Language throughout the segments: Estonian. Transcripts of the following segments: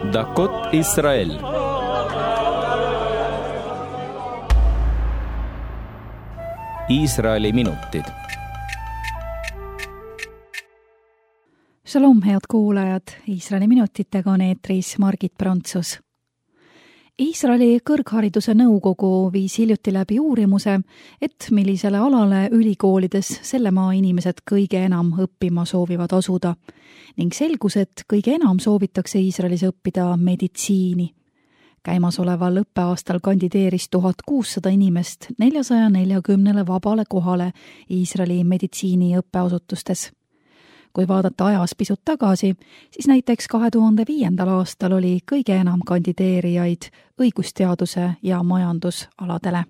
דקות ישראל. Iisraeli minutid. Shalom, head kuulajad! Iisraeli minutitega on eetris Margit Prantsus. Iisraeli kõrghariduse nõukogu viis hiljuti läbi uurimuse, et millisele alale ülikoolides selle maa inimesed kõige enam õppima soovivad asuda. Ning selgus, et kõige enam soovitakse Iisraelis õppida meditsiini. Käimasoleval õppeaastal kandideeris 1600 inimest 440 vabale kohale Iisraeli meditsiiniõppeasutustes. Kui vaadata ajas pisut tagasi, siis näiteks 2005. aastal oli kõige enam kandideerijaid õigusteaduse ja majandusaladele.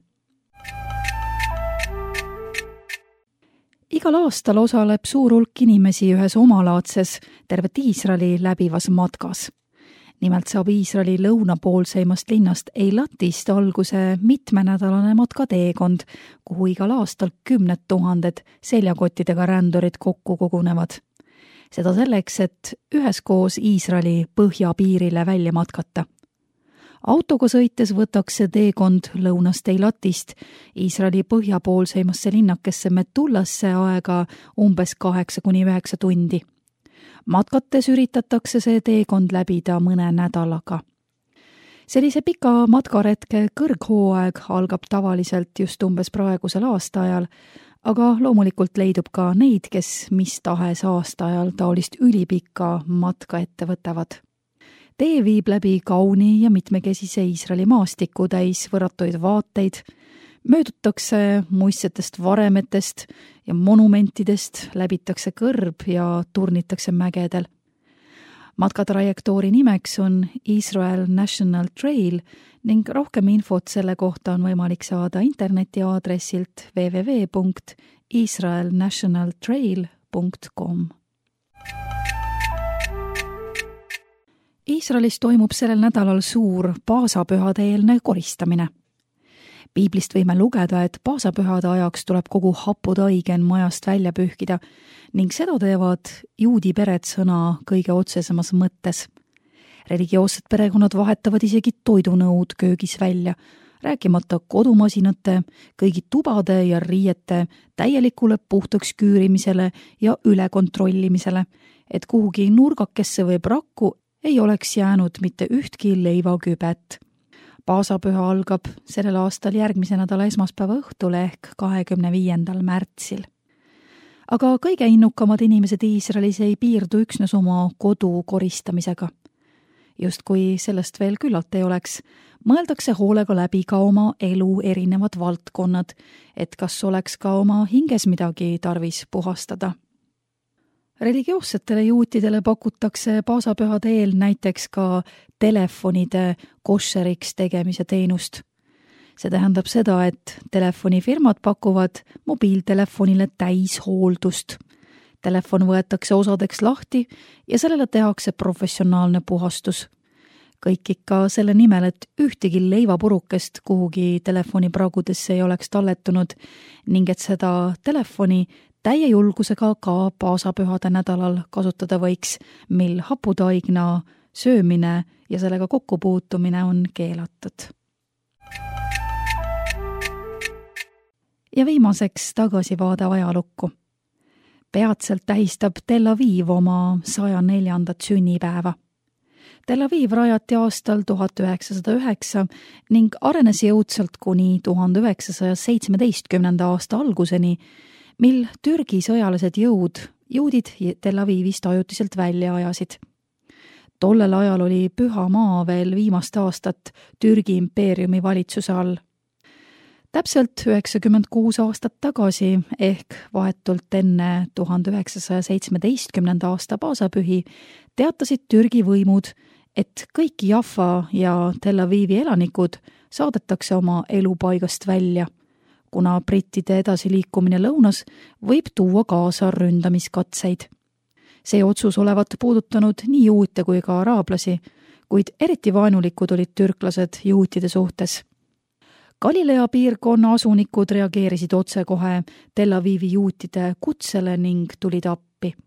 Igal aastal osaleb suur hulk inimesi ühes omalaadses tervet Iisraeli läbivas matkas. Nimelt saab Iisraeli lõunapoolseimast linnast Eilatist alguse mitmenädalane matkateekond, kuhu igal aastal 10 000 seljakottidega rändurid kokku kogunevad. Seda selleks, et üheskoos Iisraeli põhjapiirile välja matkata. Autoga sõites võtaks see teekond lõunast Eilatist Iisraeli põhjapoolseimasse linnakesse Metullasse aega umbes 8-9 tundi. Matkates üritatakse see teekond läbida mõne nädalaga. Sellise pika matkaretke kõrghooaeg algab tavaliselt just umbes praegusel aastaajal, aga loomulikult leidub ka neid, kes mis tahes aastaajal taolist ülipikka matka ette võtavad. Tee viib läbi kauni ja mitmekesise Iisraeli maastiku täis võrratuid vaateid, möödutakse muistsetest varemetest ja monumentidest, läbitakse kõrb ja turnitakse mägedel. Matkatrajektoori nimeks on Israel National Trail ning rohkem infot selle kohta on võimalik saada interneti aadressilt www.israelnationaltrail.com. Iisraelis toimub sellel nädalal suur paasapühade-eelne koristamine. Piiblist võime lugeda, et paasapühade ajaks tuleb kogu haputaigen majast välja pühkida ning seda teevad juudi pered sõna kõige otsesemas mõttes. Religioossed perekonnad vahetavad isegi toidunõud köögis välja, rääkimata kodumasinate, kõigi tubade ja riiete täielikule puhtaks küürimisele ja ülekontrollimisele, et kuhugi nurgakesse või prakku ei oleks jäänud mitte ühtki leivakübet. Paasapüha algab sellel aastal järgmise nädala esmaspäeva õhtul ehk 25. märtsil. Aga kõige innukamad inimesed Iisraelis ei piirdu üksnes oma kodu koristamisega. Just kui sellest veel küllalt ei oleks, mõeldakse hoolega läbi ka oma elu erinevad valdkonnad, et kas oleks ka oma hinges midagi tarvis puhastada. Religioossetele juutidele pakutakse paasapühade eel näiteks ka telefonide koššeriks tegemise teenust. See tähendab seda, et telefonifirmad pakuvad mobiiltelefonile täishooldust. Telefon võetakse osadeks lahti ja sellele tehakse professionaalne puhastus. Kõik ikka selle nimel, et ühtegi leivapurukest kuhugi telefonipragudesse ei oleks talletunud ning et seda telefoni täie julgusega ka paasapühade nädalal kasutada võiks, mil haputaigna söömine ja sellega kokkupuutumine on keelatud. Ja viimaseks tagasivaade ajalukku. Peatselt tähistab Tel Aviv oma 104. sünnipäeva. Tel Aviv rajati aastal 1909 ning arenes jõudsalt kuni 1917. aasta alguseni, mil Türgi sõjalised juudid Tel Avivist ajutiselt välja ajasid. Tollel ajal oli püha maa veel viimast aastat Türgi impeeriumi valitsuse all. Täpselt 96 aastat tagasi ehk vahetult enne 1917. aasta paasapühi teatasid Türgi võimud, et kõik Jaffa ja Tel Avivi elanikud saadetakse oma elupaigast välja, kuna brittide edasiliikumine lõunas võib tuua kaasa ründamiskatseid. See otsus olevat puudutanud nii juute kui ka araablasi, kuid eriti vaenulikud olid türklased juutide suhtes. Galilea piirkonna asunikud reageerisid otsekohe Tel Avivi juutide kutsele ning tulid appi.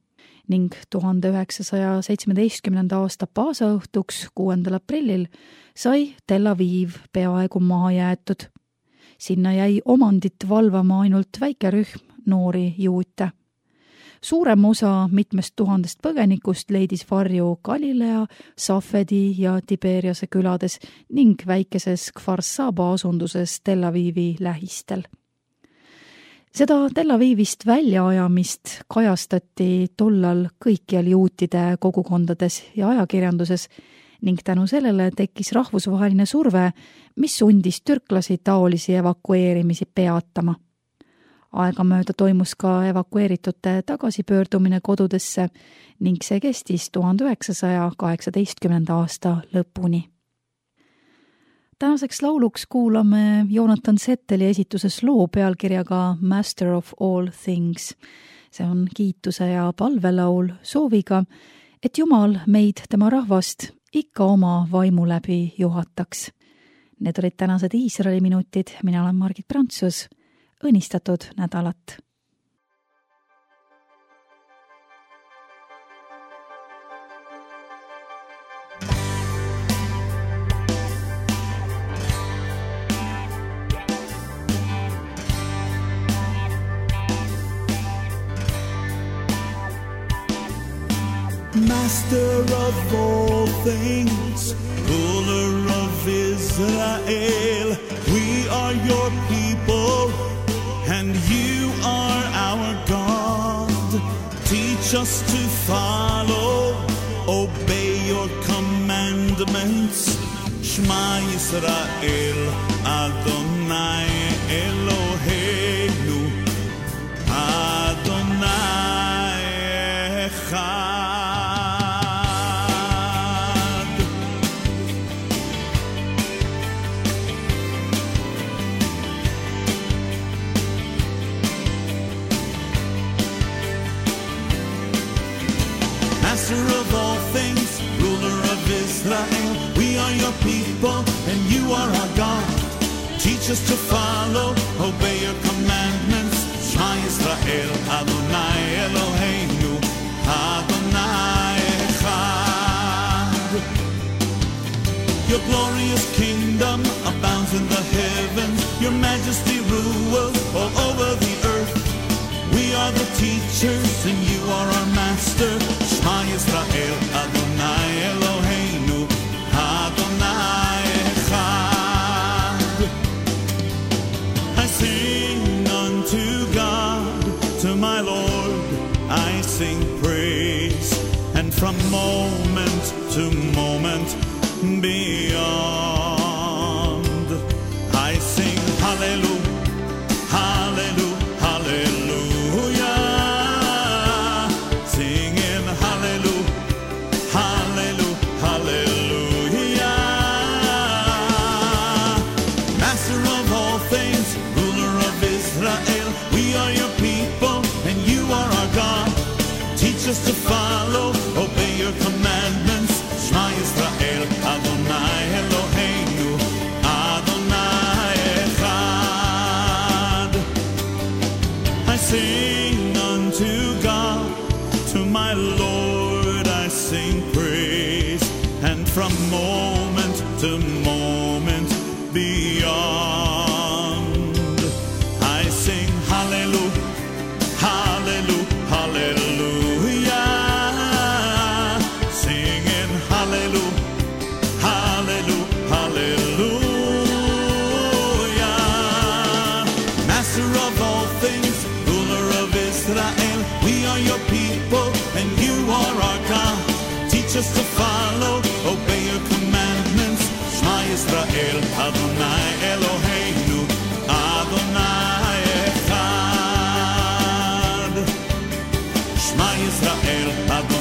ning 1917. aasta paasaõhtuks 6. aprillil sai Tel Aviv peaaegu maha jäetud. Sinna jäi omandit valvama ainult väike rühm noori juute. Suurem osa mitmest tuhandest põgenikust leidis varju Galilea, Safedi ja Tiberiase külades ning väikeses Kfar Saba asunduses Tel Avivi lähistel. Seda Tel Avivist väljaajamist kajastati tollal kõikjal juutide kogukondades ja ajakirjanduses ning tänu sellele tekkis rahvusvaheline surve, mis sundis türklasi taolisi evakueerimisi peatama. Aegamööda toimus ka evakueeritute tagasipöördumine kodudesse ning see kestis 1918. aasta lõpuni. Tänaseks lauluks kuulame Jonathan Setteli esituses loo pealkirjaga Master of All Things. See on kiituse ja palvelaul sooviga, et Jumal meid, tema rahvast, ikka oma vaimu läbi juhataks. Need olid tänased Iisraeli minutid, mina olen Margit Prantsus. Õnnistatud nädalat! Master of all things, ruler of Israel, we are your people, and you are our God. Teach us to follow, obey your commandments. Shema Yisrael, Adonai Eloheinu, Adonai Echad. Master of all things, ruler of Israel, we are your people and you are our God. Teach us to follow, obey your commandments. Shema Yisrael, Adonai Eloheinu, Adonai Echad. Your glorious kingdom abounds in the heavens. Your majesty rules all over the earth. We are the teachers and you are our master. Shema Yisrael, Adonai Eloheinu, Adonai Echad. I sing unto God, to my Lord I sing praise, and from moment to moment beyond I sing hallelujah, hallelujah, hallelujah. Just to follow, obey your commandments. Shema Yisrael, Adonai Eloheinu, Adonai Echad. I sing unto God, to my Lord I sing praise, and from moment to moment beyond I sing hallelujah, hallelujah, hallelujah. Just to follow, obey your commandments. Shema Yisrael, Adonai Eloheinu, Adonai Echad. Shema Yisrael, Adonai